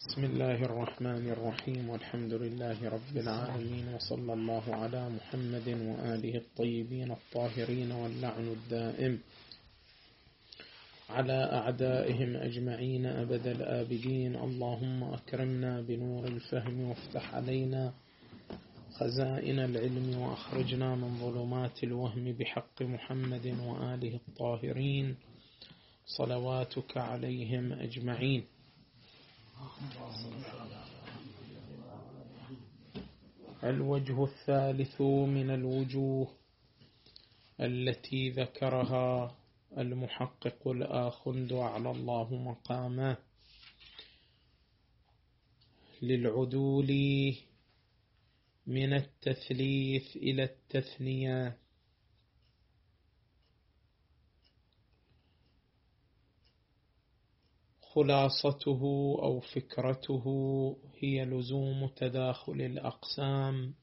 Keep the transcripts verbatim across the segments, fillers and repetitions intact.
بسم الله الرحمن الرحيم، والحمد لله رب العالمين، وصلى الله على محمد وآله الطيبين الطاهرين، واللعن الدائم على أعدائهم أجمعين أبد الآبدين. اللهم أكرمنا بنور الفهم وافتح علينا خزائن العلم وأخرجنا من ظلمات الوهم بحق محمد وآله الطاهرين صلواتك عليهم أجمعين. الوجه الثالث من الوجوه التي ذكرها المحقق الآخند على الله مقامه للعدول من التثليث إلى التثنية، خلاصته أو فكرته هي لزوم تداخل الأقسام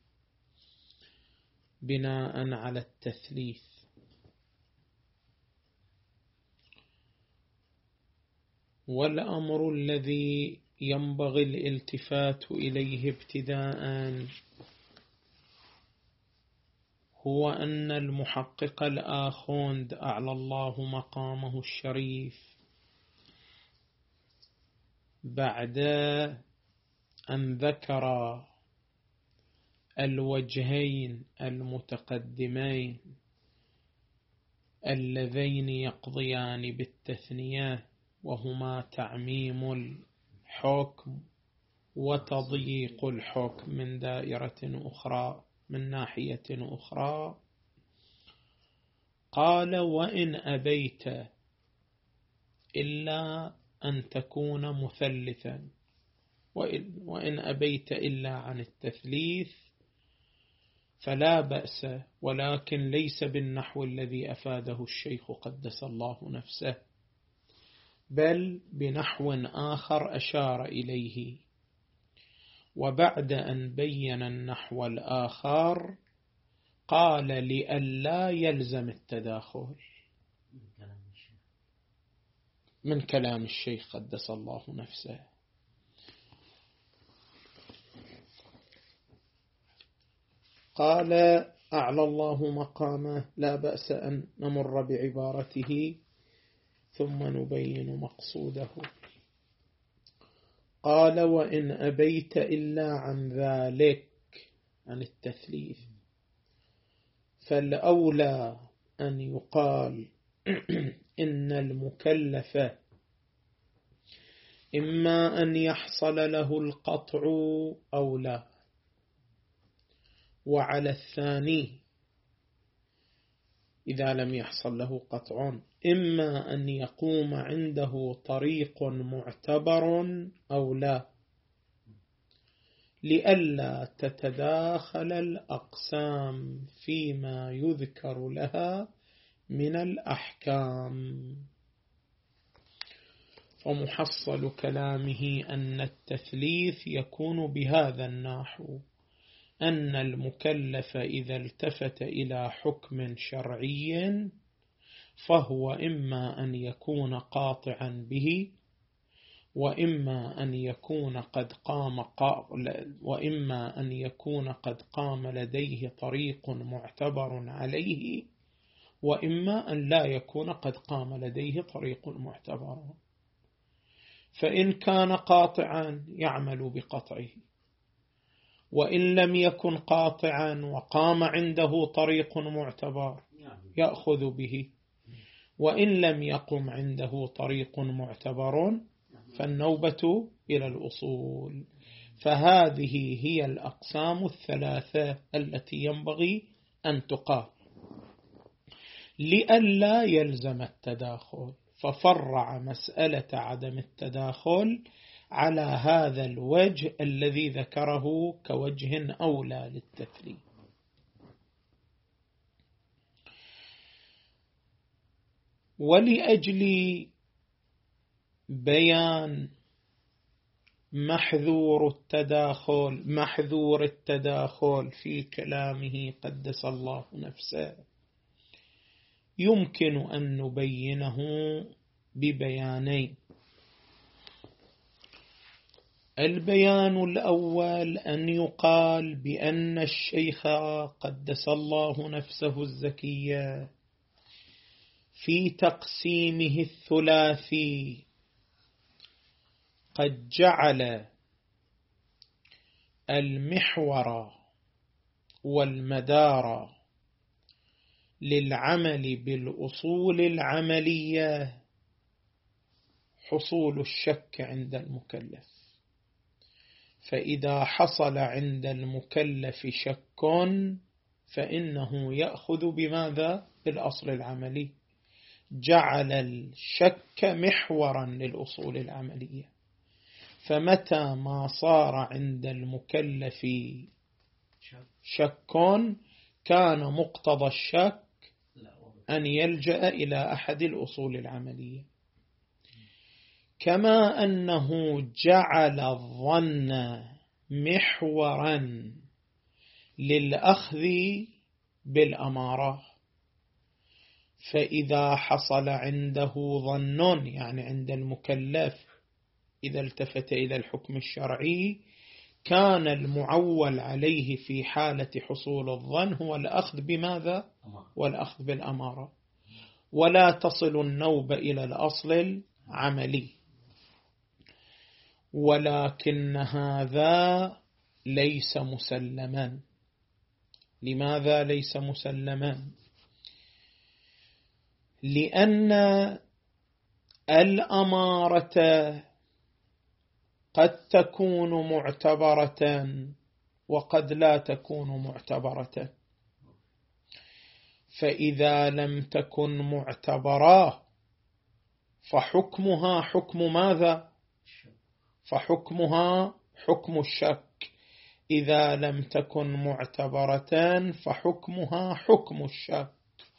بناء على التثليث، والأمر الذي ينبغي الالتفات إليه ابتداء هو أن المحقق الآخوند أعلى الله مقامه الشريف بعد أن ذكر الوجهين المتقدمين اللذين يقضيان بالتثنية، وهما تعميم الحكم وتضييق الحكم من دائرة أخرى من ناحية أخرى، قال: وإن أبيت إلا أن تكون مثلثا، وإن أبيت إلا عن التثليث فلا بأس، ولكن ليس بالنحو الذي أفاده الشيخ قدس الله نفسه، بل بنحو آخر أشار إليه. وبعد أن بين النحو الآخر قال: لئلا يلزم التداخل، من كلام الشيخ قدس الله نفسه. قال أعلى الله مقامه: لا بأس أن نمر بعبارته ثم نبين مقصوده. قال: وإن أبيت إلا عن ذلك، عن التثليث، فالأولى أن يقال إن المكلف إما أن يحصل له القطع أو لا، وعلى الثاني إذا لم يحصل له قطع إما أن يقوم عنده طريق معتبر أو لا، لئلا تتداخل الأقسام فيما يذكر لها من الأحكام. ومحصل كلامه أن التثليث يكون بهذا النحو: أن المكلف إذا التفت إلى حكم شرعي فهو إما أن يكون قاطعا به، وإما أن يكون قد قام وإما أن يكون قد قام لديه طريق معتبر عليه، وإما أن لا يكون قد قام لديه طريق معتبر. فإن كان قاطعا يعمل بقطعه، وإن لم يكن قاطعا وقام عنده طريق معتبر يأخذ به، وإن لم يقم عنده طريق معتبر فالنوبة إلى الأصول. فهذه هي الأقسام الثلاثة التي ينبغي أن تقال لئلا يلزم التداخل، ففرع مسألة عدم التداخل على هذا الوجه الذي ذكره كوجه أولى للتثليث. ولأجل بيان محذور التداخل محذور التداخل في كلامه قدس الله نفسه، يمكن أن نبينه ببيانين. البيان الأول أن يقال بأن الشيخ قدس الله نفسه الزكية في تقسيمه الثلاثي قد جعل المحور والمدار للعمل بالأصول العملية حصول الشك عند المكلف. فإذا حصل عند المكلف شك فإنه يأخذ بماذا؟ بالأصل العملي. جعل الشك محورا للأصول العملية. فمتى ما صار عند المكلف شك كان مقتضى الشك أن يلجأ إلى أحد الأصول العملية. كما أنه جعل الظن محورا للأخذ بالأمارة. فإذا حصل عنده ظن يعني عند المكلف إذا التفت إلى الحكم الشرعي كان المعول عليه في حالة حصول الظن هو الأخذ بماذا؟ والأخذ بالأمارة، ولا تصل النوبة إلى الأصل العملي. ولكن هذا ليس مسلما. لماذا ليس مسلما؟ لأن الأمارة قد تكون معتبرة وقد لا تكون معتبرة. فإذا لم تكن معتبرة فحكمها حكم ماذا؟ فحكمها حكم الشك. إذا لم تكن معتبرة فحكمها حكم الشك.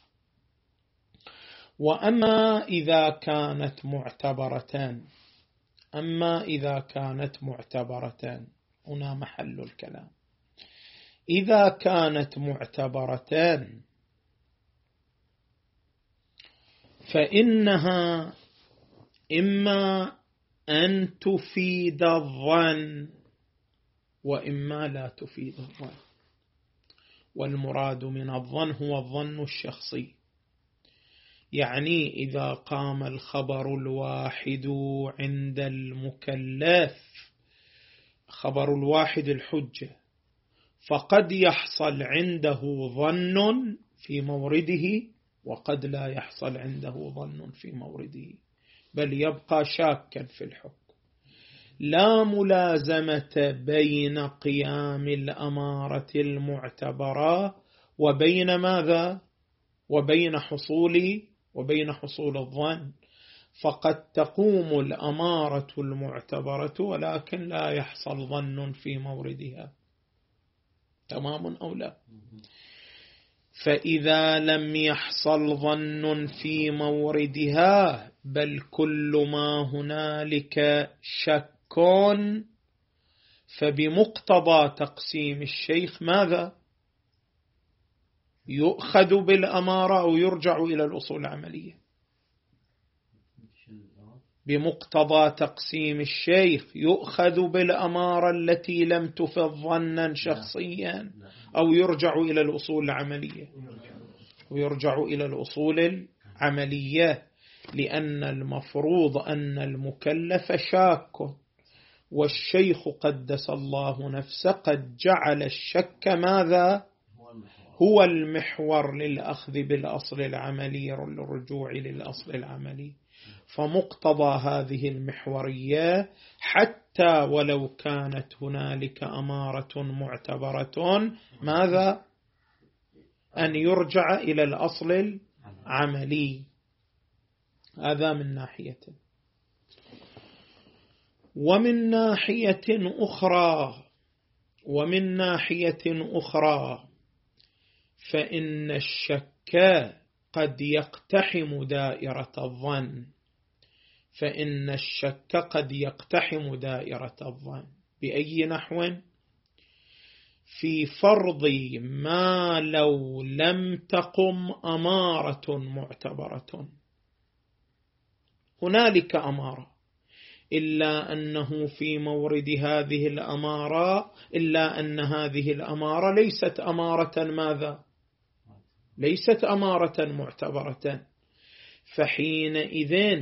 وأما إذا كانت معتبرة أما إذا كانت معتبرة هنا محل الكلام. إذا كانت معتبرة فإنها إما أن تفيد الظن وإما لا تفيد الظن. والمراد من الظن هو الظن الشخصي. يعني إذا قام الخبر الواحد عند المكلف خبر الواحد الحجة فقد يحصل عنده ظن في مورده وقد لا يحصل عنده ظن في مورده، بل يبقى شاكا في الحكم. لا ملازمة بين قيام الأمارة المعتبرة وبين ماذا؟ وبين حصول وبين حصول الظن. فقد تقوم الأمارة المعتبرة ولكن لا يحصل ظن في موردها. تمام أو لا؟ فإذا لم يحصل ظن في موردها بل كل ما هنالك شك فبمقتضى تقسيم الشيخ ماذا؟ يؤخذ بالأمارة أو يرجع إلى الأصول العملية. بمقتضى تقسيم الشيخ يؤخذ بالأمارة التي لم تفض ظنا شخصيا أو يرجع إلى الأصول العملية ويرجع إلى الأصول العملية. لأن المفروض أن المكلف شاك والشيخ قدس الله نفسه قد جعل الشك ماذا؟ هو المحور للأخذ بالأصل العملي للرجوع للأصل العملي. فمقتضى هذه المحورية حتى ولو كانت هنالك أمارة معتبرة ماذا؟ أن يرجع إلى الأصل العملي. هذا من ناحية. ومن ناحية أخرى ومن ناحية أخرى فإن الشك قد يقتحم دائرة الظن. فإن الشك قد يقتحم دائرة الظن بأي نحو؟ في فرض ما لو لم تقم أمارة معتبرة. هنالك أمارة إلا أنه في مورد هذه الأمارة، إلا أن هذه الأمارة ليست أمارة ماذا؟ ليست أمارة معتبرة. فحينئذ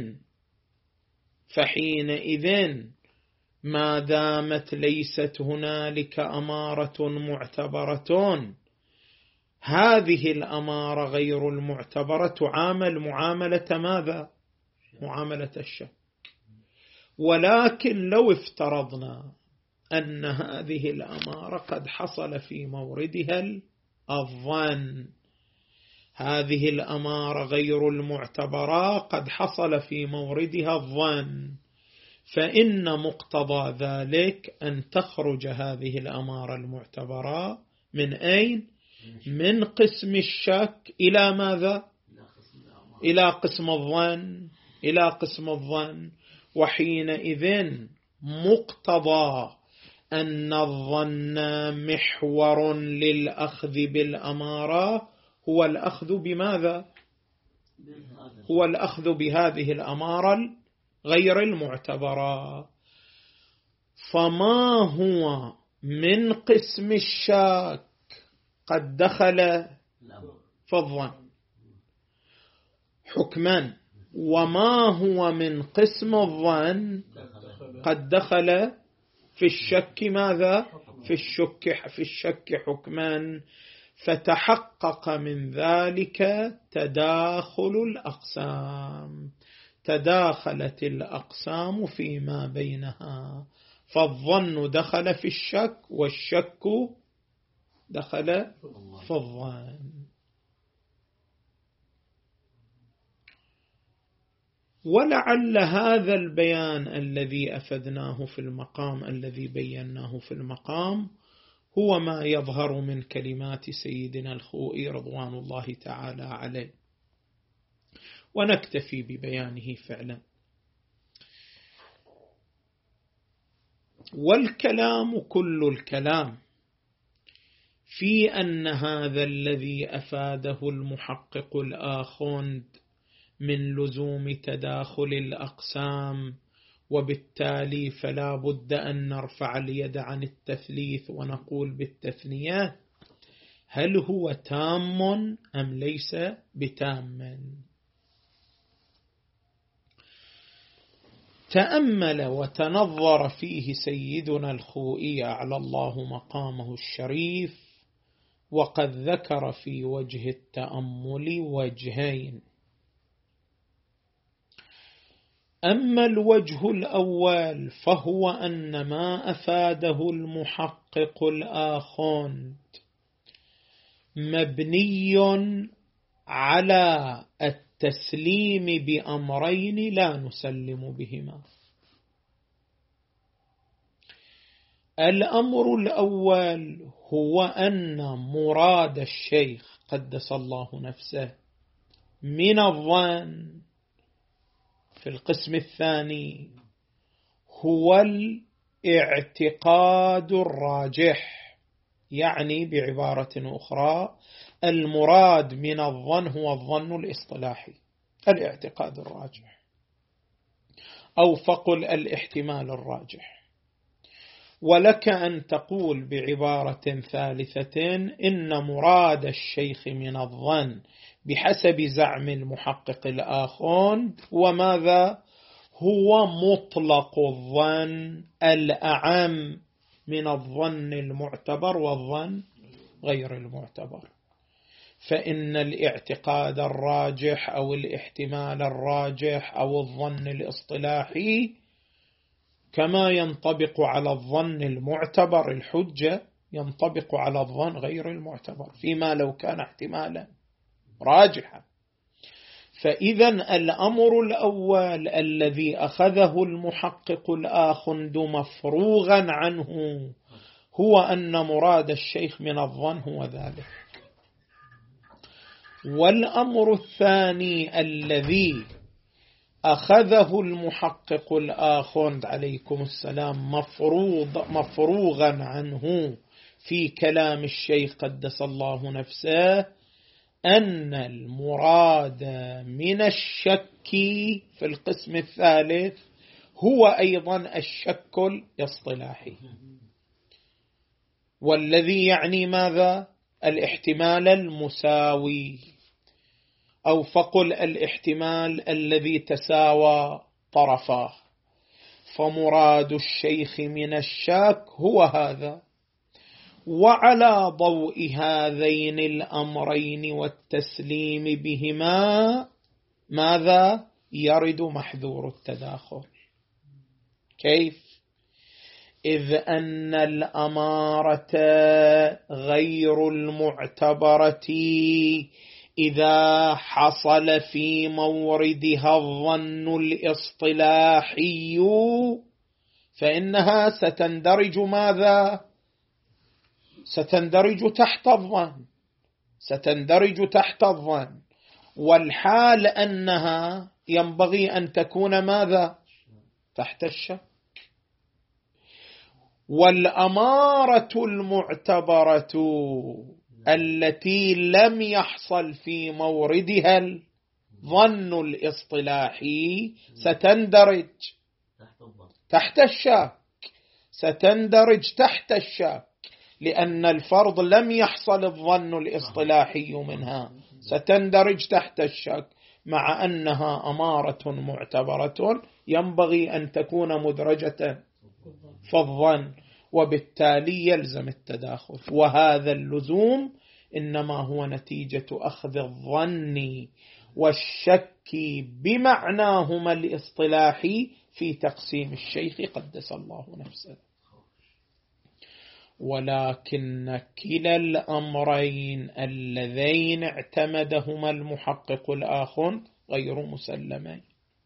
فحينئذ ما دامت ليست هنالك أمارة معتبرة، هذه الأمارة غير المعتبرة تعامل معاملة ماذا؟ معاملة الشك. ولكن لو افترضنا أن هذه الأمارة قد حصل في موردها الظن، هذه الأمارة غير المعتبرة قد حصل في موردها الظن، فإن مقتضى ذلك أن تخرج هذه الأمارة المعتبرة من أين؟ من قسم الشك إلى ماذا؟ إلى قسم الظن، إلى قسم الظن. وحينئذ مقتضى أن الظن محور للأخذ بالأمارة هو الأخذ بماذا؟ هو الأخذ بهذه الأمارة غير المعتبرة. فما هو من قسم الشك قد دخل في الظن حكما، وما هو من قسم الظن قد دخل في الشك ماذا؟ في الشك في الشك حكما. فتحقق من ذلك تداخل الأقسام، تداخلت الأقسام فيما بينها، فالظن دخل في الشك والشك دخل في الظن. ولعل هذا البيان الذي أفدناه في المقام الذي بيناه في المقام هو ما يظهر من كلمات سيدنا الخوئي رضوان الله تعالى عليه، ونكتفي ببيانه فعلا. والكلام كل الكلام في أن هذا الذي أفاده المحقق الآخوند من لزوم تداخل الأقسام، وبالتالي فلا بد أن نرفع اليد عن التثليث ونقول بالتثنية، هل هو تام أم ليس بتام؟ تأمل وتنظر فيه سيدنا الخوئي أعلى الله مقامه الشريف، وقد ذكر في وجه التأمل وجهين. أما الوجه الأول فهو أن ما أفاده المحقق الآخوند مبني على التسليم بأمرين لا نسلم بهما. الأمر الأول هو أن مراد الشيخ قدس الله نفسه من الظن في القسم الثاني هو الاعتقاد الراجح، يعني بعبارة أخرى المراد من الظن هو الظن الاصطلاحي، الاعتقاد الراجح، أو فقل الاحتمال الراجح. ولك أن تقول بعبارة ثالثة إن مراد الشيخ من الظن بحسب زعم المحقق الآخوند وماذا؟ هو مطلق الظن الأعم من الظن المعتبر والظن غير المعتبر. فإن الاعتقاد الراجح أو الاحتمال الراجح أو الظن الاصطلاحي كما ينطبق على الظن المعتبر الحجة ينطبق على الظن غير المعتبر فيما لو كان احتمالا راجحا. فإذا الأمر الأول الذي أخذه المحقق الآخوند مفروغا عنه هو أن مراد الشيخ من الظن هو ذلك. والأمر الثاني الذي أخذه المحقق الآخوند عليكم السلام مفروض مفروغا عنه في كلام الشيخ قدس الله نفسه أن المراد من الشك في القسم الثالث هو أيضا الشك الاصطلاحي، والذي يعني ماذا؟ الاحتمال المساوي، أو فقل الاحتمال الذي تساوى طرفاه. فمراد الشيخ من الشك هو هذا. وعلى ضوء هذين الأمرين والتسليم بهما ماذا؟ يرد محذور التداخل. كيف؟ إذ أن الأمارة غير المعتبرة إذا حصل في موردها الظن الاصطلاحي فإنها ستندرج ماذا؟ ستندرج تحت الظن، ستندرج تحت الظن، والحال أنها ينبغي أن تكون ماذا؟ تحت الشك. والأمارة المعتبرة التي لم يحصل في موردها الظن الاصطلاحي ستندرج تحت الشك، ستندرج تحت الشك، لأن الفرض لم يحصل الظن الاصطلاحي منها، ستندرج تحت الشك، مع أنها أمارة معتبرة ينبغي أن تكون مدرجة في الظن، وبالتالي يلزم التداخل. وهذا اللزوم إنما هو نتيجة أخذ الظن والشك بمعناهما الاصطلاحي في تقسيم الشيخ قدس الله نفسه. ولكن كلا الأمرين اللذين اعتمدهما المحقق الآخر غير مسلمين،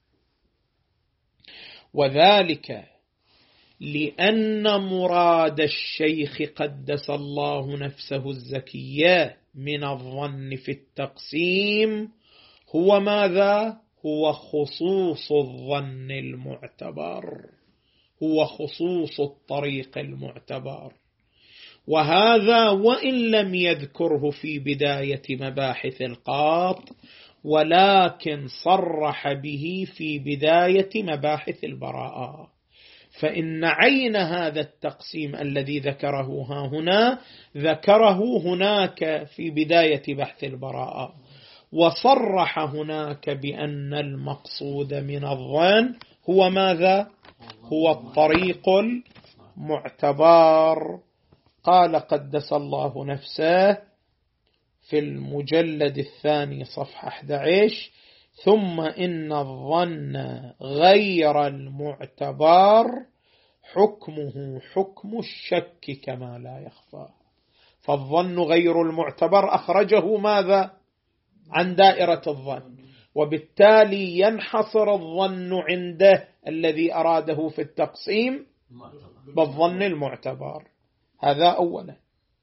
وذلك لأن مراد الشيخ قدس الله نفسه الزكية من الظن في التقسيم هو ماذا؟ هو خصوص الظن المعتبر، هو خصوص الطريق المعتبر. وهذا وإن لم يذكره في بداية مباحث القاط، ولكن صرح به في بداية مباحث البراءة. فإن عين هذا التقسيم الذي ذكره ها هنا ذكره هناك في بداية بحث البراءة، وصرح هناك بأن المقصود من الظن هو ماذا؟ هو الطريق المعتبر. قال قدس الله نفسه في المجلد الثاني صفحة أحد عشر: ثم إن الظن غير المعتبر حكمه حكم الشك كما لا يخفى. فالظن غير المعتبر أخرجه ماذا؟ عن دائرة الظن، وبالتالي ينحصر الظن عنده الذي أراده في التقسيم بالظن المعتبر. هذا أولا.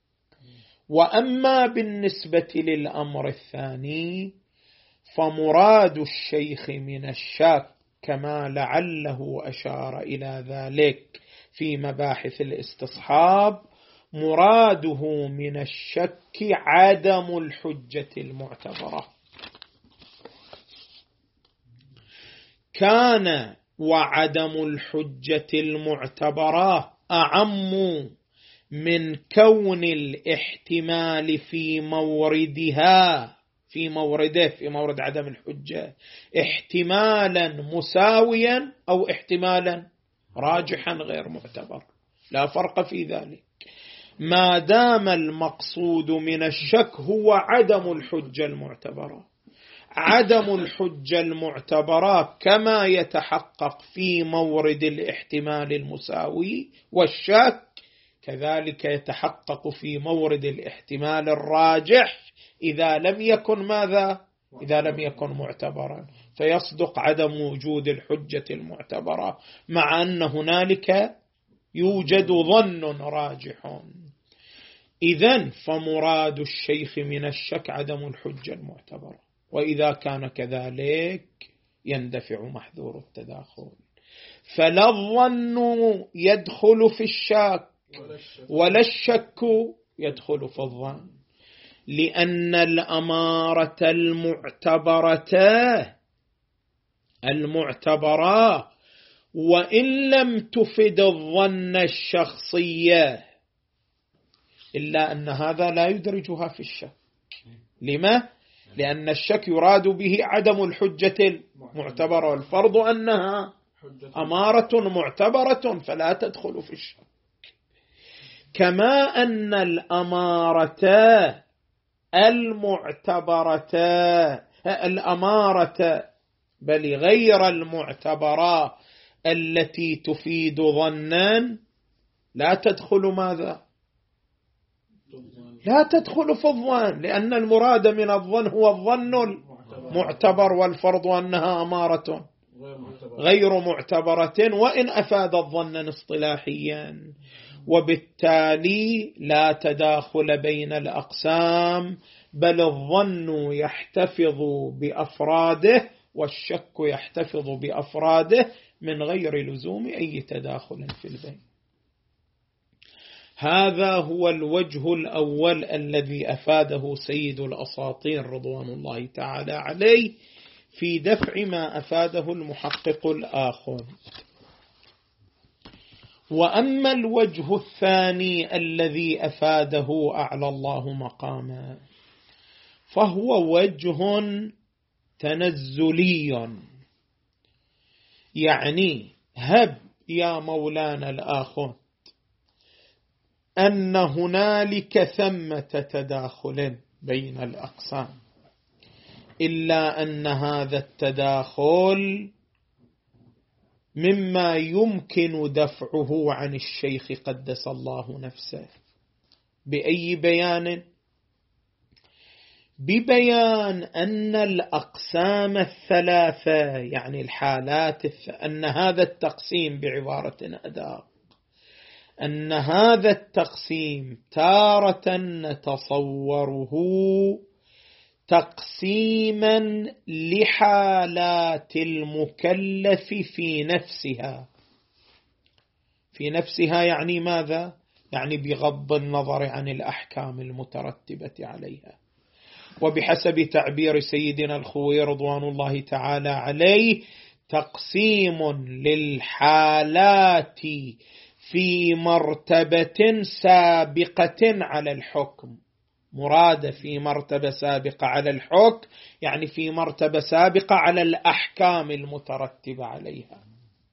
وأما بالنسبة للأمر الثاني فمراد الشيخ من الشك كما لعله أشار إلى ذلك في مباحث الاستصحاب، مراده من الشك عدم الحجة المعتبرة. كان وعدم الحجة المعتبرة أعم من كون الاحتمال في موردها في مورده في مورد عدم الحجة احتمالا مساويا أو احتمالا راجحا غير معتبر، لا فرق في ذلك، ما دام المقصود من الشك هو عدم الحجة المعتبرة. عدم الحجة المعتبرة كما يتحقق في مورد الاحتمال المساوي والشك، كذلك يتحقق في مورد الاحتمال الراجح إذا لم يكن ماذا؟ إذا لم يكن معتبرا، فيصدق عدم وجود الحجة المعتبرة مع أن هنالك يوجد ظن راجح. إذن فمراد الشيخ من الشك عدم الحجة المعتبرة، وإذا كان كذلك يندفع محذور التداخل. فلا الظن يدخل في الشك ولا الشك يدخل في الظن، لأن الأمارة المعتبرة المعتبرة وإن لم تفد الظن الشخصية، إلا أن هذا لا يدرجها في الشك. لما؟ لأن الشك يراد به عدم الحجة المعتبرة، والفرض أنها أمارة معتبرة فلا تدخل في الشك. كما أن الأمارة المعتبرة الأمارة بل غير المعتبرة التي تفيد ظنا لا تدخل ماذا؟ لا تدخل في الظن، لأن المراد من الظن هو الظن المعتبر، والفرض أنها أمارة غير معتبرة وإن أفاد الظن اصطلاحيا. وبالتالي لا تداخل بين الأقسام، بل الظن يحتفظ بأفراده والشك يحتفظ بأفراده من غير لزوم أي تداخل في البين. هذا هو الوجه الأول الذي أفاده سيد الأساطين رضوان الله تعالى عليه في دفع ما أفاده المحقق الآخر. وأما الوجه الثاني الذي أفاده أعلى الله مقاما فهو وجه تنزلي، يعني هب يا مولانا الآخر أن هنالك ثمة تداخل بين الأقسام، إلا أن هذا التداخل مما يمكن دفعه عن الشيخ قدس الله نفسه. بأي بيان؟ ببيان أن الأقسام الثلاثة، يعني الحالات الث... أن هذا التقسيم بعبارة أدق، أن هذا التقسيم تارة نتصوره تقسيما لحالات المكلف في نفسها. في نفسها يعني ماذا؟ يعني بغض النظر عن الأحكام المترتبة عليها. وبحسب تعبير سيدنا الخوي رضوان الله تعالى عليه تقسيم للحالات في مرتبة سابقة على الحكم. مراد في مرتبة سابقة على الحكم يعني في مرتبة سابقة على الأحكام المترتبة عليها.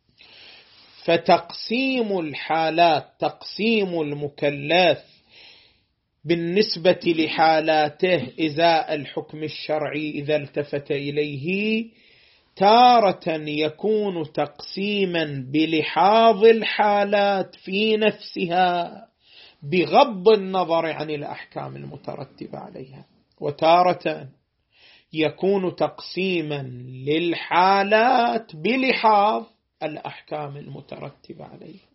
فتقسيم الحالات، تقسيم المكلف بالنسبة لحالاته إزاء الحكم الشرعي إذا التفت إليه، تارة يكون تقسيما بلحاظ الحالات في نفسها بغض النظر عن الأحكام المترتبة عليها، وتارة يكون تقسيما للحالات بلحاظ الأحكام المترتبة عليها.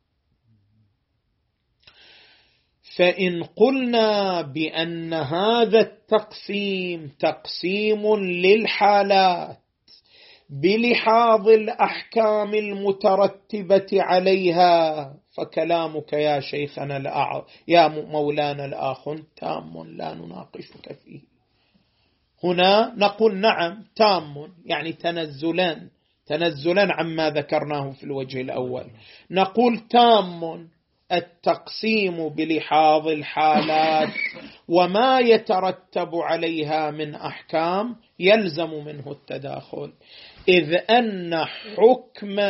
فإن قلنا بأن هذا التقسيم تقسيم للحالات بلحاظ الأحكام المترتبة عليها، فكلامك يا شيخنا الأعظم يا مولانا الآخ تام لا نناقشك فيه. هنا نقول نعم تام، يعني تنزلا تنزلا عما ذكرناه في الوجه الأول. نقول تام التقسيم بلحاظ الحالات وما يترتب عليها من أحكام يلزم منه التداخل، إذ أن حكم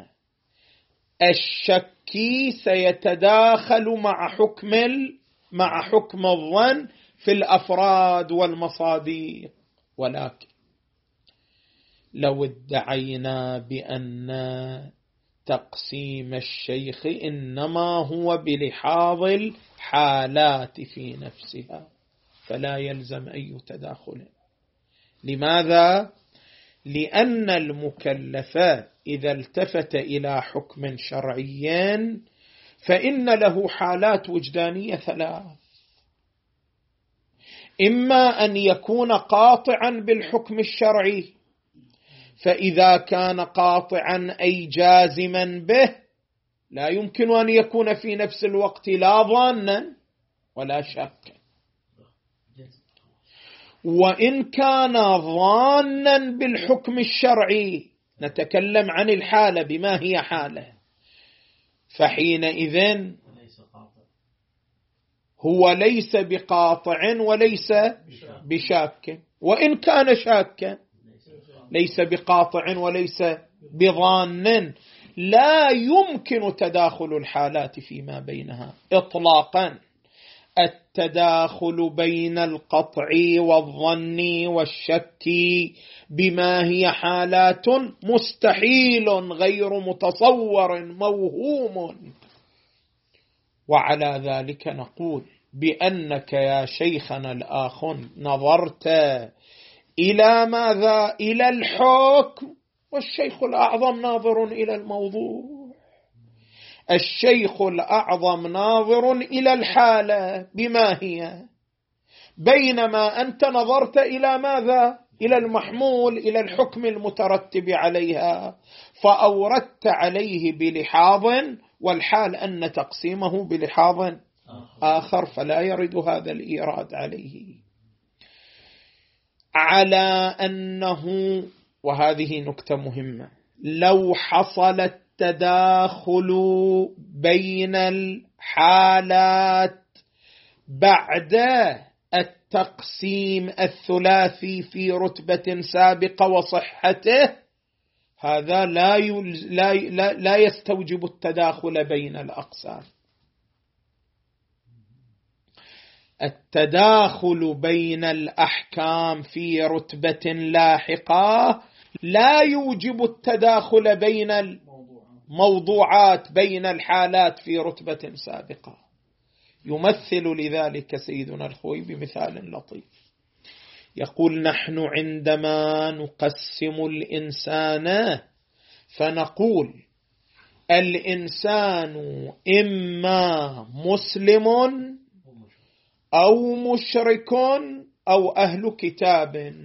الشك سيتداخل مع حكم مع حكم الظن في الأفراد والمصادر. ولكن لو ادعينا بأن تقسيم الشيخ إنما هو بلحاظ الحالات في نفسها فلا يلزم أي تداخل. لماذا؟ لأن المكلف إذا التفت إلى حكم شرعي فإن له حالات وجدانية ثلاث: إما أن يكون قاطعا بالحكم الشرعي، فإذا كان قاطعا أي جازما به لا يمكن أن يكون في نفس الوقت لا ظانا ولا شاكا، وإن كان ظانا بالحكم الشرعي نتكلم عن الحالة بما هي حالة، فحينئذ هو ليس بقاطع وليس بشاك، وإن كان شاكا ليس بقاطع وليس بظان، لا يمكن تداخل الحالات فيما بينها إطلاقا. التداخل بين القطع والظن والشك بما هي حالات مستحيل غير متصور موهوم. وعلى ذلك نقول بأنك يا شيخنا الآخ نظرت إلى ماذا؟ إلى الحكم، والشيخ الأعظم ناظر إلى الموضوع. الشيخ الأعظم ناظر إلى الحالة بما هي، بينما أنت نظرت إلى ماذا؟ إلى المحمول، إلى الحكم المترتب عليها، فأوردت عليه بلحاظ، والحال أن تقسيمه بلحاظ آخر، فلا يرد هذا الإيراد عليه. على أنه، وهذه نكتة مهمة، لو حصل التداخل بين الحالات بعد التقسيم الثلاثي في رتبة سابقة وصحته، هذا لا, لا, لا, لا يستوجب التداخل بين الأقسام. التداخل بين الأحكام في رتبة لاحقة لا يوجب التداخل بين الموضوعات، بين الحالات في رتبة سابقة. يمثل لذلك سيدنا الخوي بمثال لطيف، يقول: نحن عندما نقسم الإنسان فنقول الإنسان إما مسلم أو مشرك أو أهل كتاب.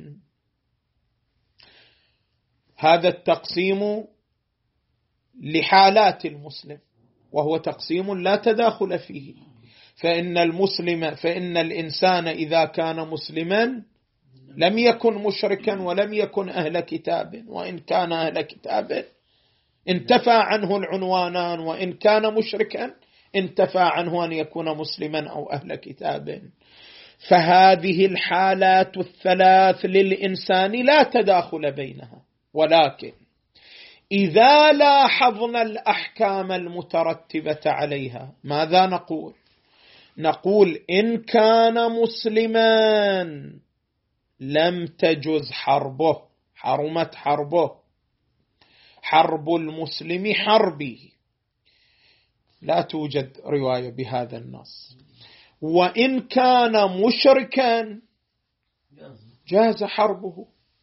هذا التقسيم لحالات المسلم، وهو تقسيم لا تداخل فيه، فإن المسلم فإن الإنسان إذا كان مسلما لم يكن مشركا ولم يكن أهل كتاب، وإن كان أهل كتاب انتفى عنه العنوانان، وإن كان مشركا انتفى عنه أن يكون مسلما أو أهل كتاب. فهذه الحالات الثلاث للإنسان لا تداخل بينها، ولكن إذا لاحظنا الأحكام المترتبة عليها ماذا نقول؟ نقول إن كان مسلما لم تجز حربه، حرمت حربه، حرب المسلم حربي، لا توجد رواية بهذا النص. وإن كان مشركا جاز حربه،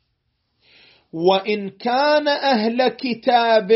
وإن كان أهل كتاب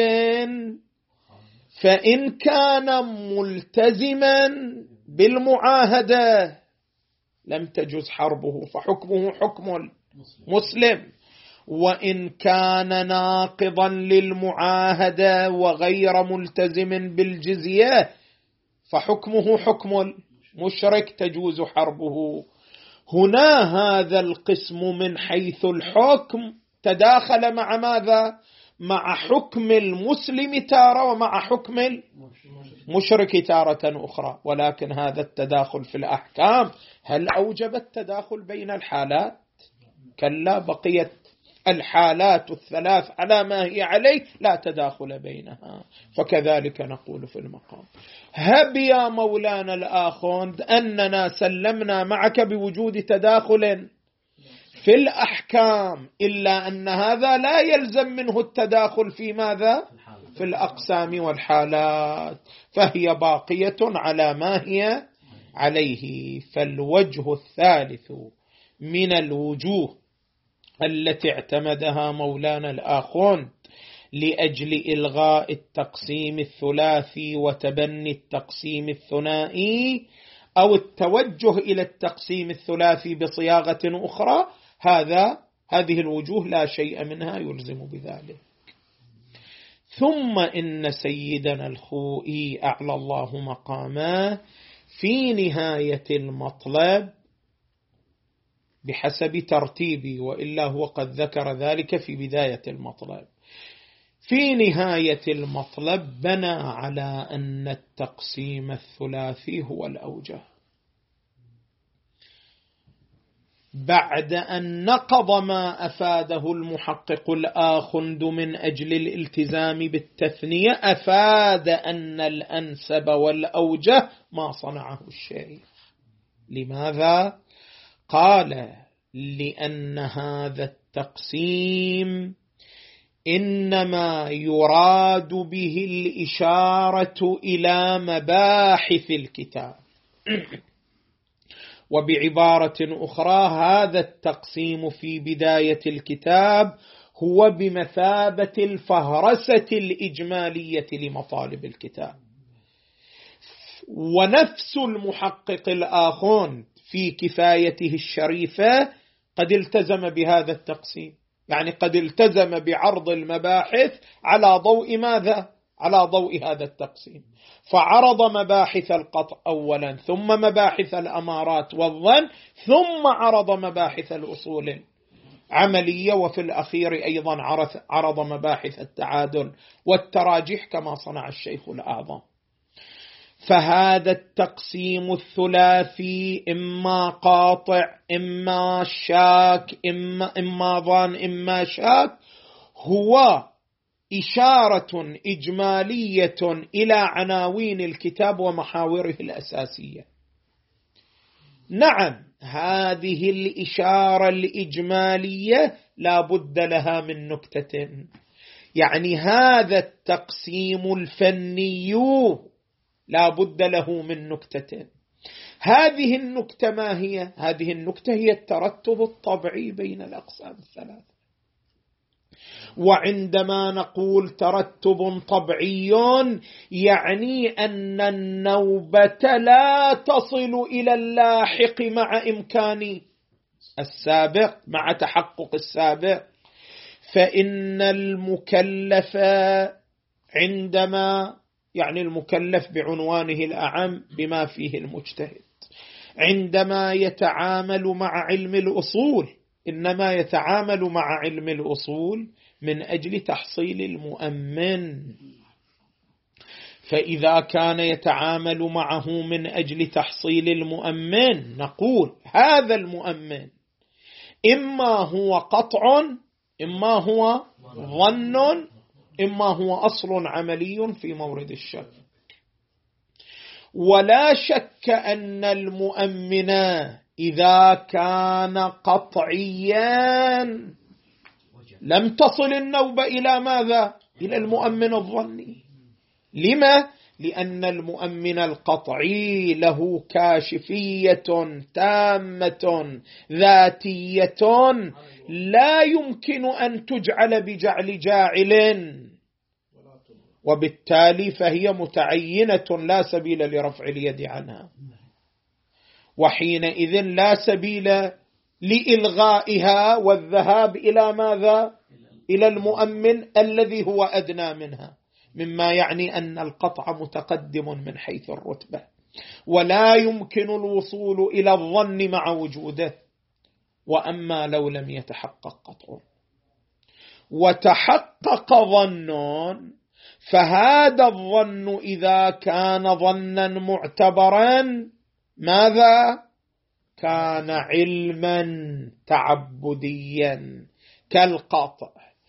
فإن كان ملتزما بالمعاهدة لم تجز حربه، فحكمه حكم المسلم. وإن كان ناقضا للمعاهدة وغير ملتزم بالجزية فحكمه حكم المشرك، تجوز حربه. هنا هذا القسم من حيث الحكم تداخل مع ماذا؟ مع حكم المسلم تارة ومع حكم المشرك تارة أخرى. ولكن هذا التداخل في الأحكام هل أوجب التداخل بين الحالات؟ كلا، بقيت الحالات الثلاث على ما هي عليه لا تداخل بينها. فكذلك نقول في المقام. هب يا مولانا الآخوند أننا سلمنا معك بوجود تداخل في الأحكام، إلا أن هذا لا يلزم منه التداخل في ماذا؟ في الأقسام والحالات، فهي باقية على ما هي عليه. فالوجه الثالث من الوجوه التي اعتمدها مولانا الآخوند لأجل إلغاء التقسيم الثلاثي وتبني التقسيم الثنائي أو التوجه إلى التقسيم الثلاثي بصياغة أخرى، هذا هذه الوجوه لا شيء منها يلزم بذلك. ثم إن سيدنا الخوئي أعلى الله مقامه في نهاية المطلب بحسب ترتيبي، وإلا هو قد ذكر ذلك في بداية المطلب، في نهاية المطلب بنى على أن التقسيم الثلاثي هو الأوجه، بعد أن نقض ما أفاده المحقق الآخند من أجل الالتزام بالتثنية، أفاد أن الأنسب والأوجه ما صنعه الشيخ. لماذا؟ قال: لأن هذا التقسيم إنما يراد به الإشارة إلى مباحث الكتاب. وبعبارة أخرى، هذا التقسيم في بداية الكتاب هو بمثابة الفهرسة الإجمالية لمطالب الكتاب. ونفس المحقق الآخون في كفايته الشريفة قد التزم بهذا التقسيم، يعني قد التزم بعرض المباحث على ضوء ماذا؟ على ضوء هذا التقسيم، فعرض مباحث القطع أولا، ثم مباحث الأمارات والظن، ثم عرض مباحث الأصول العملية، وفي الأخير أيضا عرض مباحث التعادل والتراجح كما صنع الشيخ الأعظم. فهذا التقسيم الثلاثي إما قاطع إما شاك إما, إما ظن إما شاك هو إشارة إجمالية إلى عناوين الكتاب ومحاوره الأساسية. نعم، هذه الإشارة الإجمالية لا بد لها من نكتة، يعني هذا التقسيم الفني لا بد له من نكتة. هذه النكتة ما هي؟ هذه النكتة هي الترتب الطبيعي بين الأقسام الثلاثة. وعندما نقول ترتب طبيعي يعني أن النوبة لا تصل إلى اللاحق مع إمكان السابق، مع تحقق السابق. فإن المكلف عندما، يعني المكلف بعنوانه الأعم بما فيه المجتهد، عندما يتعامل مع علم الأصول إنما يتعامل مع علم الأصول من أجل تحصيل المؤمن. فإذا كان يتعامل معه من أجل تحصيل المؤمن، نقول هذا المؤمن إما هو قطع إما هو ظن إما هو أصل عملي في مورد الشك. ولا شك أن المؤمن إذا كان قطعيا لم تصل النوبة إلى ماذا؟ إلى المؤمن الظني. لما؟ لأن المؤمن القطعي له كاشفية تامة ذاتية لا يمكن أن تجعل بجعل جاعل، وبالتالي فهي متعينة لا سبيل لرفع اليد عنها، وحينئذ لا سبيل لإلغائها والذهاب إلى ماذا؟ إلى المؤمن الذي هو أدنى منها، مما يعني أن القطع متقدم من حيث الرتبة، ولا يمكن الوصول إلى الظن مع وجوده. وأما لو لم يتحقق قطع وتحقق ظن، فهذا الظن إذا كان ظنا معتبرا ماذا؟ كان علما تعبديا كالقطع.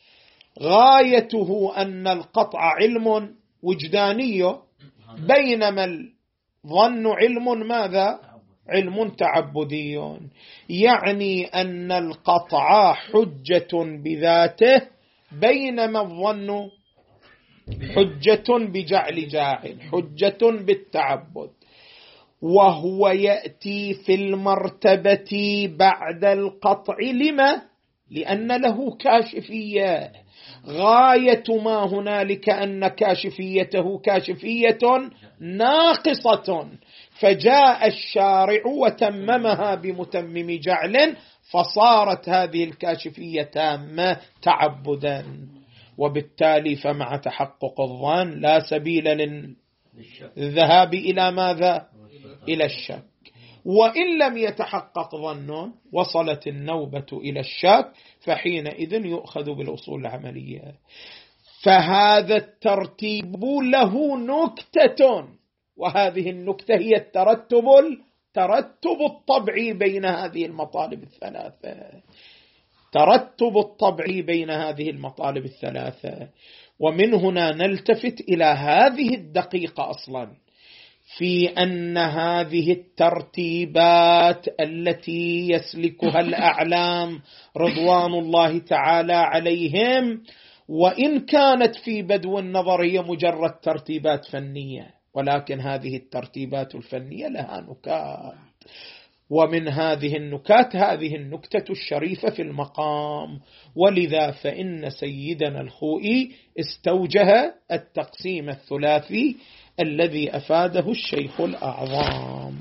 غايته أن القطع علم وجداني، بينما الظن علم ماذا؟ علم تعبدي. يعني أن القطع حجة بذاته، بينما الظن حجة بجعل جاعل، حجة بالتعبد. وهو يأتي في المرتبة بعد القطع. لما؟ لأن له كاشفية. غاية ما هنالك أن كاشفيته كاشفية ناقصة، فجاء الشارع وتممها بمتمم جعل، فصارت هذه الكاشفية تامة تعبدا. وبالتالي فمع تحقق الظن لا سبيل للذهاب إلى ماذا؟ إلى الشك. وإن لم يتحقق ظن وصلت النوبة إلى الشك، فحينئذ يؤخذ بالأصول العملية. فهذا الترتيب له نكتة، وهذه النكتة هي الترتب الترتب الطبعي بين هذه المطالب الثلاثة، ترتب الطبعي بين هذه المطالب الثلاثة. ومن هنا نلتفت إلى هذه الدقيقة أصلا في أن هذه الترتيبات التي يسلكها الأعلام رضوان الله تعالى عليهم، وإن كانت في بدو النظر هي مجرد ترتيبات فنية، ولكن هذه الترتيبات الفنية لها نكات، ومن هذه النكات هذه النكتة الشريفة في المقام. ولذا فإن سيدنا الخوئي استوجه التقسيم الثلاثي الذي أفاده الشيخ الأعظم.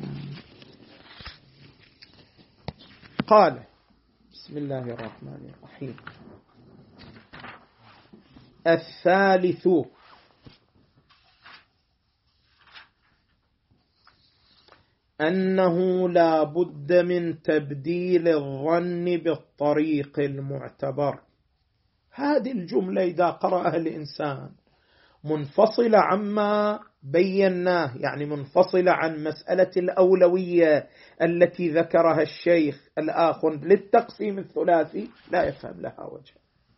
قال: بسم الله الرحمن الرحيم. الثالث أنه لا بد من تبديل الظن بالطريق المعتبر. هذه الجملة إذا قرأها الإنسان منفصلة عما بيناه، يعني منفصلة عن مسألة الأولوية التي ذكرها الشيخ الآخر للتقسيم الثلاثي، لا يفهم لها وجه.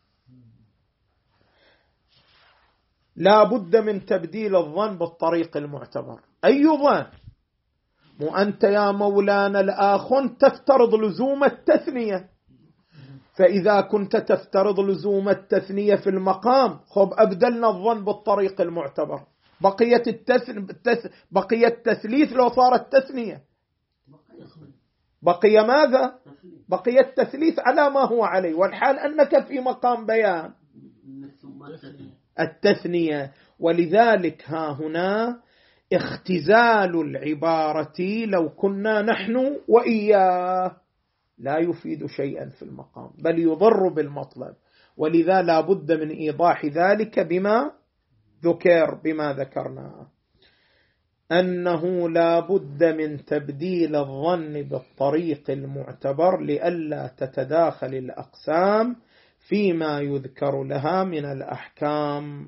لا بد من تبديل الظن بالطريق المعتبر. أي ظن؟ مو أنت يا مولانا الآخ تفترض لزوم التثنية، فإذا كنت تفترض لزوم التثنية في المقام، خب أبدلنا الظن بالطريق المعتبر، بقية التثن... بقية التثليث لو صارت تثنية، بقي ماذا؟ بقي التثليث على ما هو عليه، والحال أنك في مقام بيان التثنية. ولذلك ها هنا اختزال العبارة لو كنا نحن وإياه لا يفيد شيئا في المقام، بل يضر بالمطلب. ولذا لا بد من إيضاح ذلك بما ذكر بما ذكرنا، أنه لا بد من تبديل الظن بالطريق المعتبر لئلا تتداخل الأقسام فيما يذكر لها من الأحكام.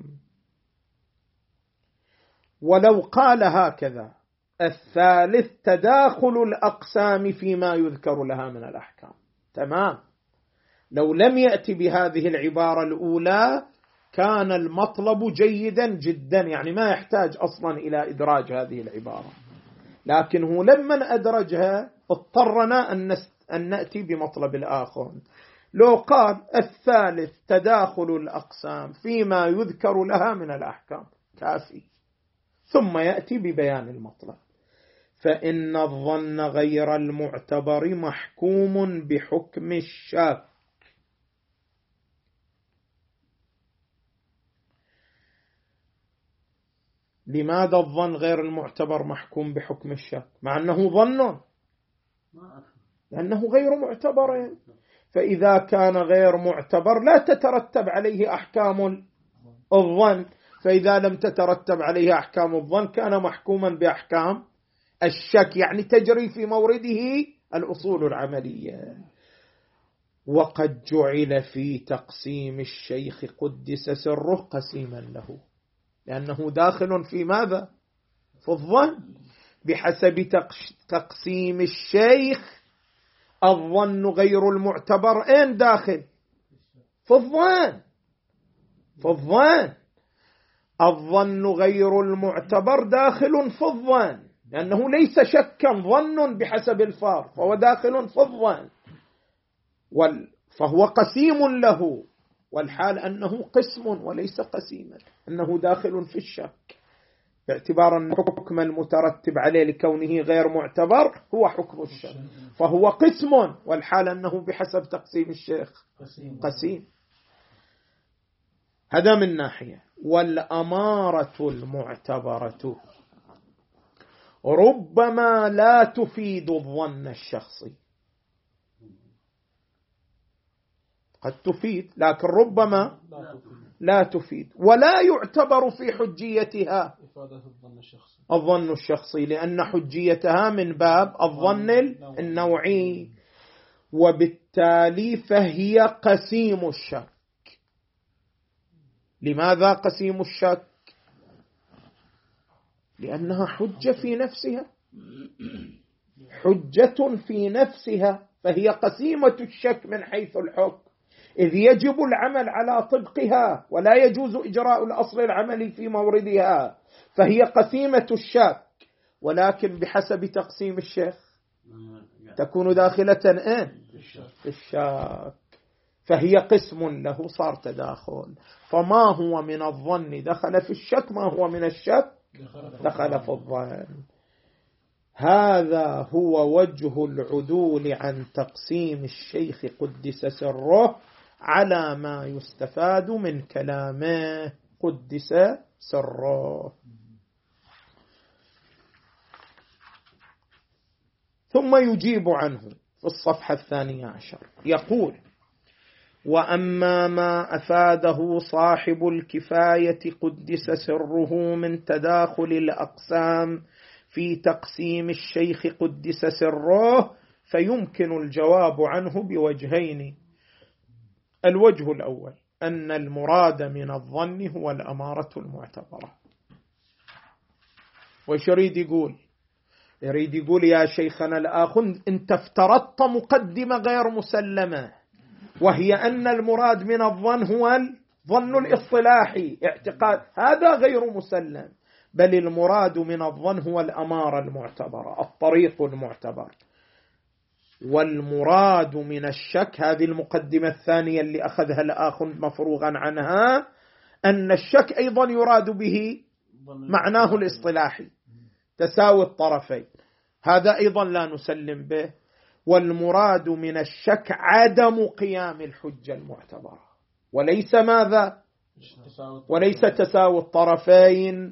ولو قال هكذا: الثالث تداخل الأقسام فيما يذكر لها من الأحكام، تمام. لو لم يأتي بهذه العبارة الأولى كان المطلب جيدا جدا، يعني ما يحتاج أصلا إلى إدراج هذه العبارة، لكنه لما أدرجها اضطرنا أن نأتي بمطلب الآخر. لو قال الثالث تداخل الأقسام فيما يذكر لها من الأحكام كافي، ثم يأتي ببيان المطلب. فإن الظن غير المعتبر محكوم بحكم الشك. لماذا الظن غير المعتبر محكوم بحكم الشك مع أنه ظن؟ لأنه غير معتبر، فإذا كان غير معتبر لا تترتب عليه أحكام الظن، فإذا لم تترتب عليه أحكام الظن كان محكوما بأحكام الشك، يعني تجري في مورده الأصول العملية. وقد جعل في تقسيم الشيخ قدس سره قسيما له، لأنه داخل في ماذا؟ في الظن. بحسب تقسيم الشيخ الظن غير المعتبر أين داخل؟ في الظن. في الظن الظن غير المعتبر داخل في الظن، لأنه ليس شكا، ظن بحسب الفار، فهو داخل في الظن، فهو قسيم له، والحال أنه قسم وليس قسيما، أنه داخل في الشك، باعتبار أن الحكم المترتب عليه لكونه غير معتبر هو حكم الشك، فهو قسم، والحال أنه بحسب تقسيم الشيخ قسيم. هذا من ناحية. والأمارة المعتبرة ربما لا تفيد الظن الشخصي، قد تفيد لكن ربما لا تفيد، ولا يعتبر في حجيتها الظن الشخصي، لأن حجيتها من باب الظن النوعي، وبالتالي فهي قسيم الشك، لماذا قسيم الشك؟ لأنها حجة في نفسها، حجة في نفسها، فهي قسيمة الشك من حيث الحكم، إذ يجب العمل على طبقها ولا يجوز إجراء الأصل العملي في موردها، فهي قسيمة الشك، ولكن بحسب تقسيم الشيخ تكون داخلة إيه؟ في الشك، فهي قسم له صار تداخل، فما هو من الظن دخل في الشك، ما هو من الشك دخل في الظن. هذا هو وجه العدول عن تقسيم الشيخ قدس سره على ما يستفاد من كلامه قدس سره. ثم يجيب عنه في الصفحة الثانية عشر يقول: وأما ما أفاده صاحب الكفاية قدس سره من تداخل الأقسام في تقسيم الشيخ قدس سره فيمكن الجواب عنه بوجهين. الوجه الأول أن المراد من الظن هو الأمارة المعتبرة. وش يريد يقول؟ يريد يقول يا شيخنا الآخ أنت افترضت مقدمة غير مسلمة، وهي أن المراد من الظن هو الظن الاصطلاحي اعتقاد، هذا غير مسلم، بل المراد من الظن هو الأمارة المعتبرة، الطريق المعتبر. والمراد من الشك، هذه المقدمة الثانية اللي أخذها الآخ مفروغا عنها، أن الشك أيضا يراد به معناه الاصطلاحي تساوي الطرفين، هذا أيضا لا نسلم به. والمراد من الشك عدم قيام الحجة المعتبرة، وليس ماذا؟ وليس تساوي الطرفين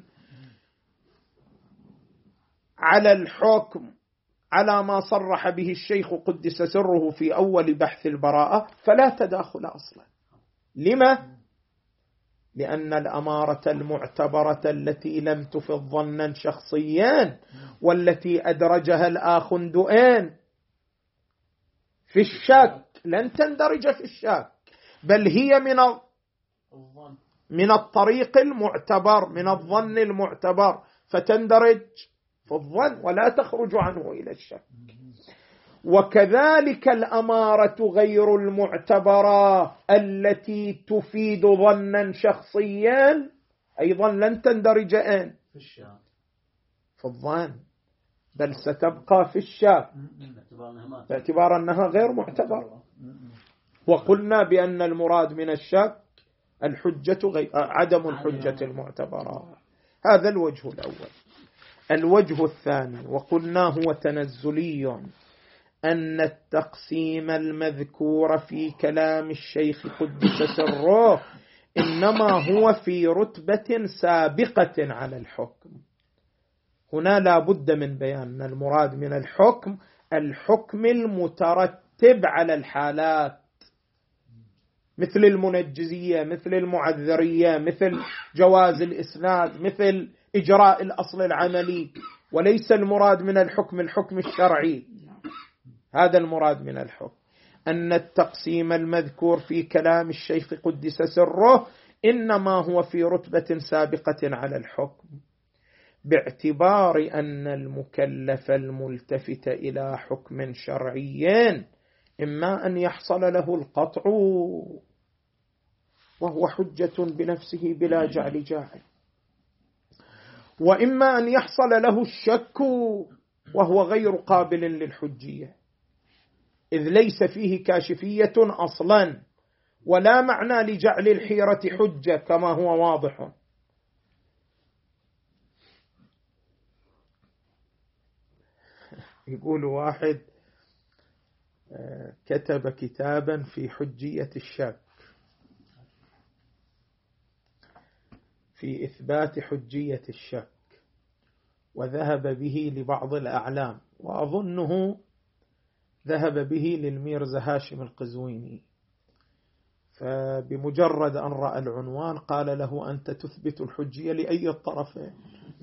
على الحكم على ما صرح به الشيخ قدس سره في أول بحث البراءة، فلا تداخل أصلا. لما؟ لأن الأمارة المعتبرة التي لم تفض ظنا شخصيا والتي أدرجها الآخندؤين في الشك لن تندرج في الشك، بل هي من من الطريق المعتبر، من الظن المعتبر، فتندرج في الظن ولا تخرج عنه إلى الشك. وكذلك الأمارة غير المعتبرة التي تفيد ظنا شخصيا أيضا لن تندرج أين؟ في الظن، بل ستبقى في الشك باعتبار أنها غير معتبرة. وقلنا بأن المراد من الشك الحجة غير عدم الحجة المعتبرة. هذا الوجه الأول. الوجه الثاني وقلنا هو تنزلي، أن التقسيم المذكور في كلام الشيخ قدس سره إنما هو في رتبة سابقة على الحكم. هنا لا بد من بيان المراد من الحكم الحكم المترتب على الحالات، مثل المنجزية، مثل المعذرية، مثل جواز الإسناد، مثل إجراء الأصل العملي، وليس المراد من الحكم الحكم الشرعي. هذا المراد من الحكم، أن التقسيم المذكور في كلام الشيخ قدس سره إنما هو في رتبة سابقة على الحكم، باعتبار أن المكلف الملتفت إلى حكم شرعي إما أن يحصل له القطع وهو حجة بنفسه بلا جعل جاعل، وإما أن يحصل له الشك وهو غير قابل للحجية، إذ ليس فيه كاشفية أصلا ولا معنى لجعل الحيرة حجة كما هو واضح. يقول واحد كتب كتابا في حجية الشك، في إثبات حجية الشك، وذهب به لبعض الأعلام، وأظنه ذهب به للميرزا هاشم القزويني، فبمجرد أن رأى العنوان قال له أنت تثبت الحجية لأي الطرفين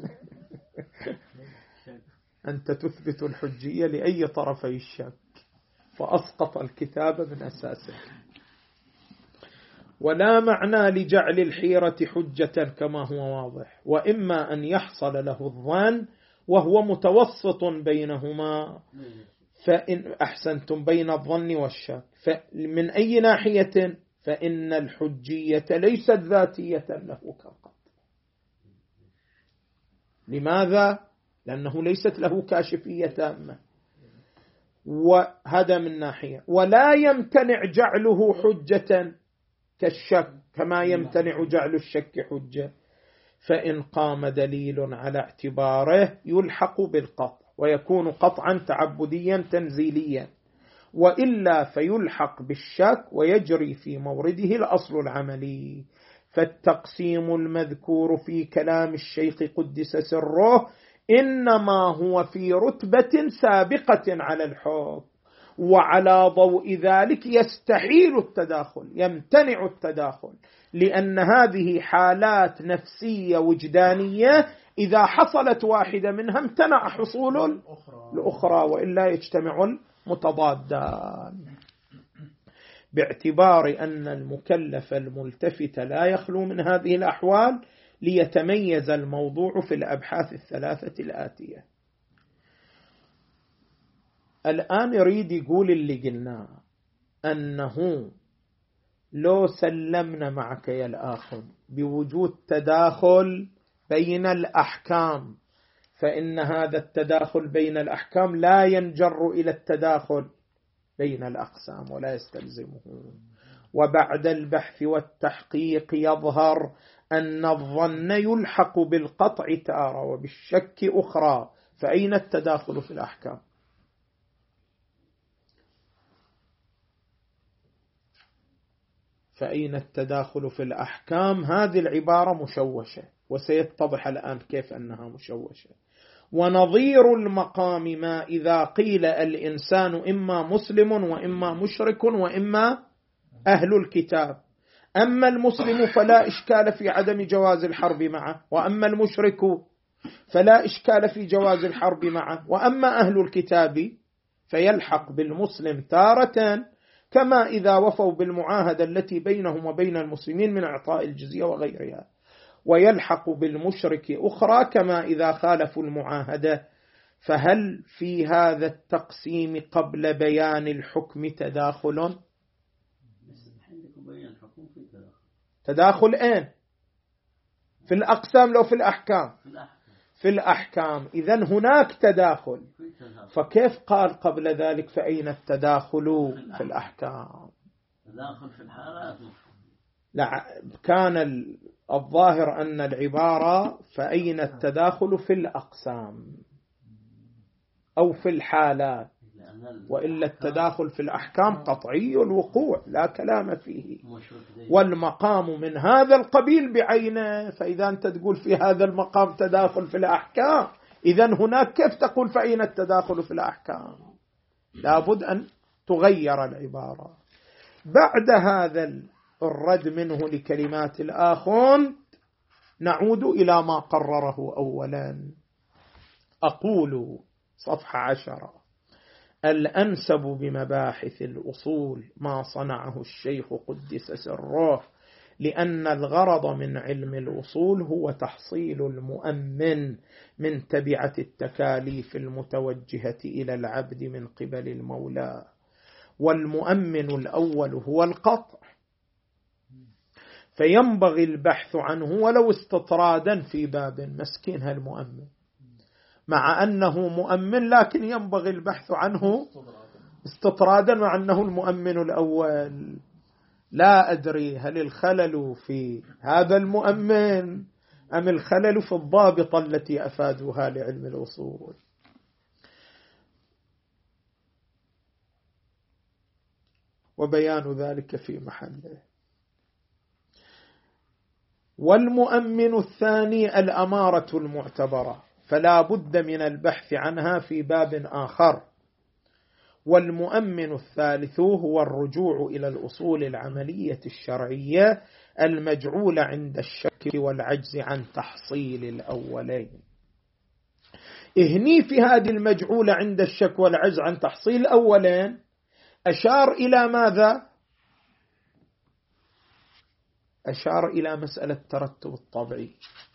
أنت تثبت الحجية لأي طرفي الشك، فأسقط الكتاب من أساسه. ولا معنى لجعل الحيرة حجة كما هو واضح، وإما أن يحصل له الظن وهو متوسط بينهما، فإن أحسنتم بين الظن والشك، فمن أي ناحية؟ فإن الحجية ليست ذاتية له كالقطع. لماذا؟ لأنه ليست له كاشفية تامة، وهذا من ناحية. ولا يمتنع جعله حجة كالشك كما يمتنع جعل الشك حجة، فإن قام دليل على اعتباره يلحق بالقطع ويكون قطعا تعبديا تنزيليا، وإلا فيلحق بالشك ويجري في مورده الأصل العملي. فالتقسيم المذكور في كلام الشيخ قدس سره إنما هو في رتبة سابقة على الحكم، وعلى ضوء ذلك يستحيل التداخل، يمتنع التداخل، لأن هذه حالات نفسية وجدانية، إذا حصلت واحدة منها امتنع حصول الأخرى، وإلا يجتمع المتضادان. باعتبار أن المكلف الملتفت لا يخلو من هذه الأحوال، ليتميز الموضوع في الأبحاث الثلاثة الآتية. الآن يريد يقول اللي قلناه، أنه لو سلمنا معك يا الآخر بوجود تداخل بين الأحكام، فإن هذا التداخل بين الأحكام لا ينجر إلى التداخل بين الأقسام ولا يستلزمه. وبعد البحث والتحقيق يظهر أن الظن يلحق بالقطع تارة وبالشك أخرى، فأين التداخل في الأحكام؟ فأين التداخل في الأحكام؟ هذه العبارة مشوشة، وسيتضح الآن كيف أنها مشوشة. ونظير المقام ما إذا قيل الإنسان إما مسلم وإما مشرك وإما أهل الكتاب، أما المسلم فلا إشكال في عدم جواز الحرب معه، وأما المشرك فلا إشكال في جواز الحرب معه، وأما أهل الكتاب فيلحق بالمسلم تارة، كما إذا وفوا بالمعاهدة التي بينهم وبين المسلمين من إعطاء الجزية وغيرها، ويلحق بالمشرك أخرى كما إذا خالفوا المعاهدة. فهل في هذا التقسيم قبل بيان الحكم تداخل؟ تداخل أين؟ في الأقسام لو في الأحكام؟ في الأحكام. إذن هناك تداخل، فكيف قال قبل ذلك فأين التداخل في الأحكام؟ تداخل في الحالات. لا، كان الظاهر أن العبارة فأين التداخل في الأقسام أو في الحالات، وإلا التداخل في الأحكام قطعي الوقوع لا كلام فيه، والمقام من هذا القبيل بعينه. فإذا أنت تقول في هذا المقام تداخل في الأحكام، إذن هناك كيف تقول فأين التداخل في الأحكام؟ لابد أن تغير العبارة. بعد هذا الرد منه لكلمات الآخون نعود إلى ما قرره أولا. أقول صفحة عشرة: الأنسب بمباحث الأصول ما صنعه الشيخ قدس سره، لأن الغرض من علم الأصول هو تحصيل المؤمن من تبعة التكاليف المتوجهة إلى العبد من قبل المولى، والمؤمن الأول هو القطع، فينبغي البحث عنه ولو استطرادا في باب مسكين هالمؤمن، مع أنه مؤمن لكن ينبغي البحث عنه استطرادا مع أنه المؤمن الأول. لا أدري هل الخلل في هذا المؤمن أم الخلل في الضابطة التي أفادوها لعلم الأصول. وبيان ذلك في محله. والمؤمن الثاني الأمارة المعتبرة، فلا بد من البحث عنها في باب آخر. والمؤمن الثالث هو الرجوع إلى الأصول العملية الشرعية المجعولة عند الشك والعجز عن تحصيل الأولين. إهني في هذه المجعولة عند الشك والعجز عن تحصيل الأولين أشار إلى ماذا؟ أشار إلى مسألة الترتب الطبعي،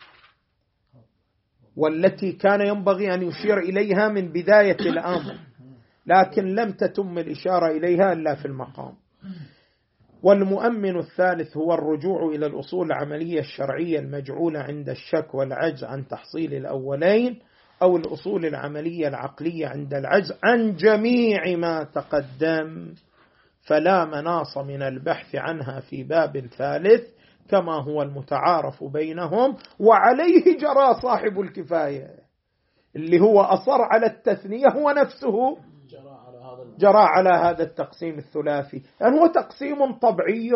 والتي كان ينبغي أن يشير إليها من بداية الأمر، لكن لم تتم الإشارة إليها إلا في المقام. والمؤمن الثالث هو الرجوع إلى الأصول العملية الشرعية المجعولة عند الشك والعجز عن تحصيل الأولين، أو الأصول العملية العقلية عند العجز عن جميع ما تقدم، فلا مناص من البحث عنها في باب ثالث كما هو المتعارف بينهم، وعليه جرى صاحب الكفاية اللي هو أصر على التثنية هو نفسه جرى على هذا التقسيم الثلاثي، لأن يعني هو تقسيم طبيعي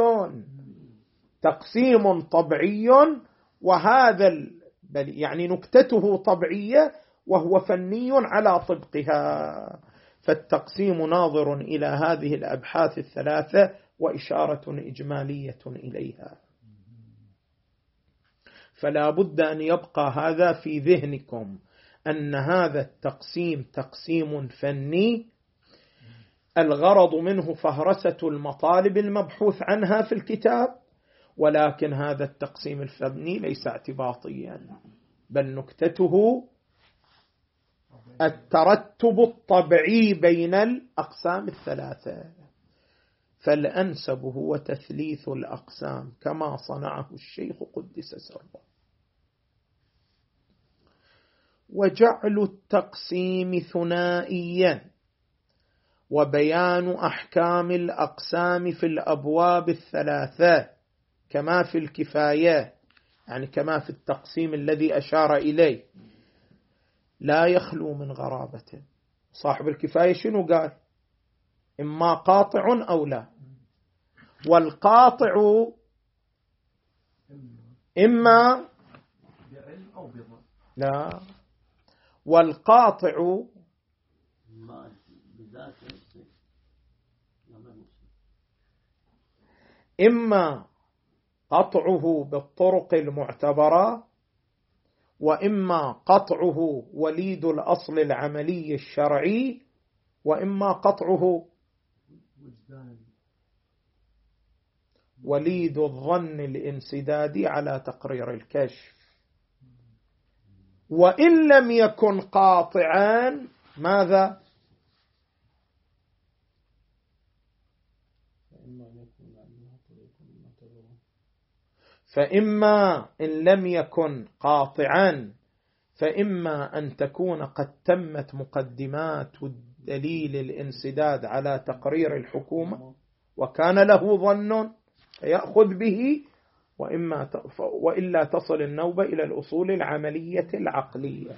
تقسيم طبيعي وهذا يعني نكتته طبيعية وهو فني على طبقها، فالتقسيم ناظر إلى هذه الأبحاث الثلاثة وإشارة إجمالية إليها. فلا بد أن يبقى هذا في ذهنكم، أن هذا التقسيم تقسيم فني الغرض منه فهرسة المطالب المبحوث عنها في الكتاب، ولكن هذا التقسيم الفني ليس اعتباطيا، بل نكتته الترتب الطبيعي بين الأقسام الثلاثة، فالأنسب هو تثليث الأقسام كما صنعه الشيخ قدس سره. وجعل التقسيم ثنائيا وبيان أحكام الأقسام في الأبواب الثلاثة كما في الكفاية، يعني كما في التقسيم الذي أشار إليه، لا يخلو من غرابة. صاحب الكفاية شنو قال؟ إما قاطع أو لا، والقاطع إما لا، والقاطع إما قطعه بالطرق المعتبرة، وإما قطعه وليد الأصل العملي الشرعي، وإما قطعه وليد الظن الانسدادي على تقرير الكشف. وإن لم يكن قاطعا ماذا؟ فإما إن لم يكن قاطعا فإما أن تكون قد تمت مقدمات دليل الانسداد على تقرير الحكومة وكان له ظن فيأخذ به، وإما وإلا تصل النوبة إلى الأصول العملية العقلية.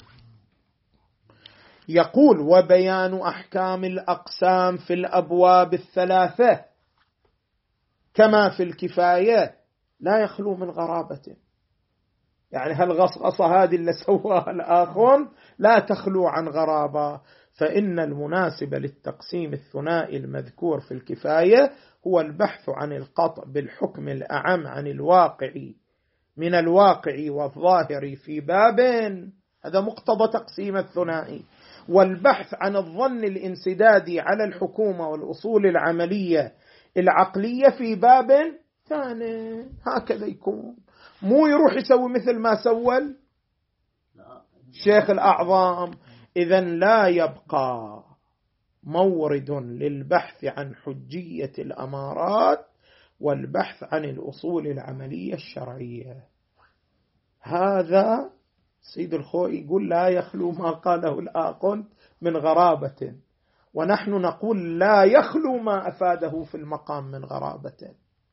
يقول: وبيان أحكام الأقسام في الأبواب الثلاثة كما في الكفاية لا يخلو من غرابة. يعني هالغصغصة هذه اللي سواها الآخر لا تخلو عن غرابة، فإن المناسب للتقسيم الثنائي المذكور في الكفاية هو البحث عن القطع بالحكم الأعم عن الواقع من الواقع والظاهر في باب، هذا مقتضى تقسيم الثنائي، والبحث عن الظن الانسدادي على الحكومة والأصول العملية العقلية في باب ثاني. هكذا يكون، مو يروح يسوي مثل ما سوى الشيخ الأعظم. إذن لا يبقى مورد للبحث عن حجية الأمارات والبحث عن الأصول العملية الشرعية. هذا سيد الخوئي يقول لا يخلو ما قاله الآخر من غرابة، ونحن نقول لا يخلو ما أفاده في المقام من غرابة.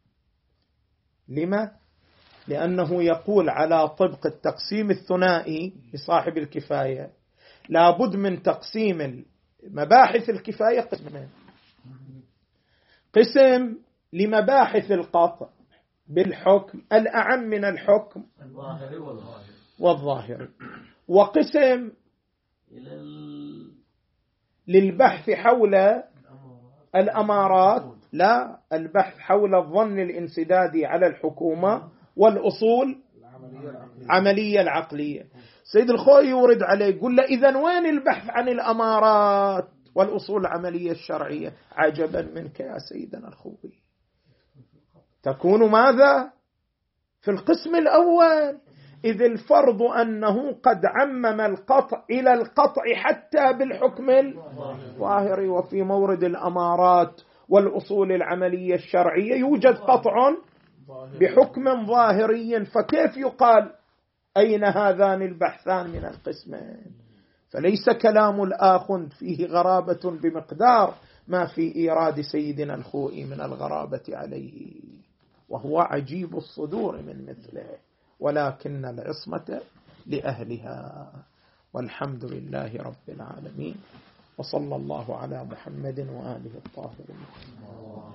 لما؟ لأنه يقول على طبق التقسيم الثنائي لصاحب الكفاية لابد من تقسيم مباحث الكفاية قسمين: قسم لمباحث القطع بالحكم الأعم من الحكم والظاهر، وقسم للبحث حول الأمارات، لا، البحث حول الظن الانسدادي على الحكومة والأصول عملية العقلية. سيد الخوئي يورد عليه يقول له: إذن وين البحث عن الأمارات والأصول العملية الشرعية؟ عجبا منك يا سيدنا الخوئي، تكون ماذا؟ في القسم الأول، إذ الفرض أنه قد عمم القطع إلى القطع حتى بالحكم الظاهري، وفي مورد الأمارات والأصول العملية الشرعية يوجد قطع بحكم ظاهري، فكيف يقال أين هذان البحثان من القسمين؟ فليس كلام الآخذ فيه غرابة بمقدار ما في إيراد سيدنا الخوئي من الغرابة عليه، وهو عجيب الصدور من مثله، ولكن العصمة لأهلها. والحمد لله رب العالمين، وصلى الله على محمد وآله الطاهرين.